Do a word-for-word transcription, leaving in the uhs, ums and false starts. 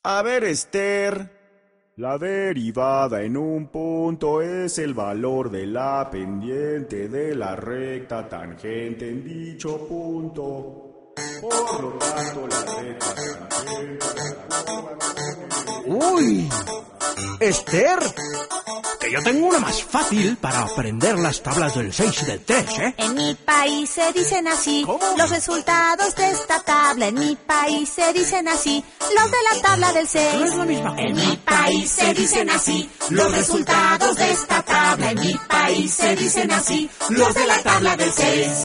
A ver, Esther. La derivada en un punto es el valor de la pendiente de la recta tangente en dicho punto. Por lo tanto, la recta tangente... ¡Uy! ¡Esther! Que yo tengo una más fácil para aprender las tablas del seis y del tres, ¿eh? En mi país se dicen así. ¿Cómo? Los resultados de esta tabla. En mi país se dicen así. Los de la tabla del seis. No es la misma cosa. En mi país se dicen así. Los resultados de esta tabla. En mi país se dicen así. Los de la tabla del seis.